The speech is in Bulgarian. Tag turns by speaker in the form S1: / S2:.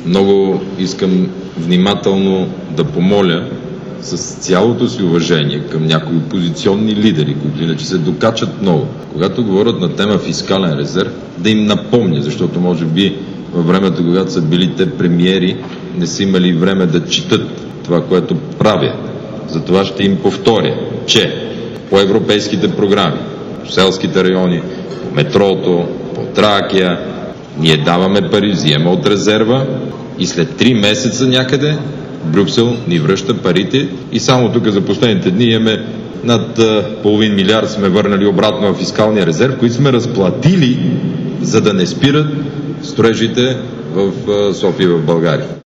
S1: Много искам внимателно да помоля с цялото си уважение към някои опозиционни лидери, които иначе се докачат много, когато говорят на тема фискален резерв, да им напомня, защото може би във времето, когато са били те премиери, не са имали време да четат това, което правят. Затова ще им повторя, че по европейските програми, по селските райони, по метрото, по Тракия, ние даваме пари, взимаме от резерва и след 3 месеца някъде Брюксел ни връща парите и само тук за последните дни имаме над половин милиард сме върнали обратно в фискалния резерв, които сме разплатили, за да не спират строежите в София и в България.